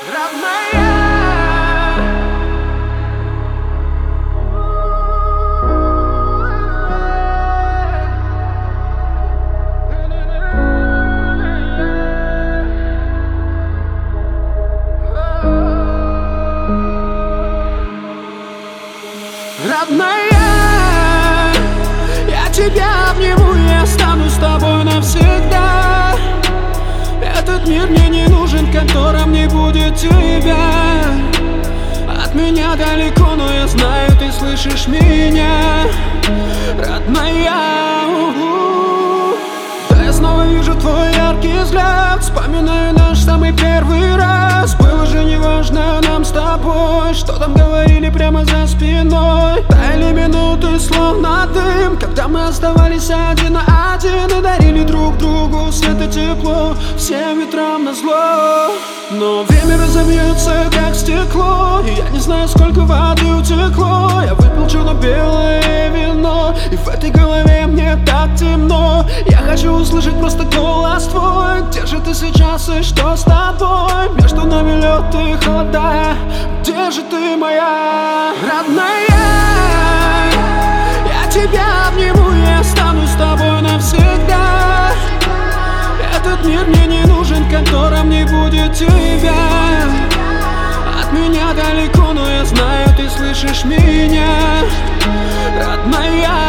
Родная, я тебя обниму, я останусь с тобой навсегда. Этот мир мне не нужен, в котором не будет тебя. От меня далеко, но я знаю, ты слышишь меня. Родная, да я снова вижу твой яркий взгляд. Вспоминаю наш самый первый раз. Было же неважно нам с тобой, что там говорили прямо за спиной. Таяли минуты, словно дым, когда мы оставались один на один и дарили друг другу свет и тепло всем ветрам назло. Но время разобьется, как стекло, и я не знаю, сколько воды утекло. Я выпил черно-белое вино, и в этой голове мне так темно. Я хочу услышать просто голос твой. Где же ты сейчас и что с тобой? Между нами лед и холода. Где же ты, моя родная? Я тебя обниму, я останусь с тобой навсегда. Этот мир мне не нужен, в котором не будет тебя. От меня далеко, но я знаю, ты слышишь меня. Родная.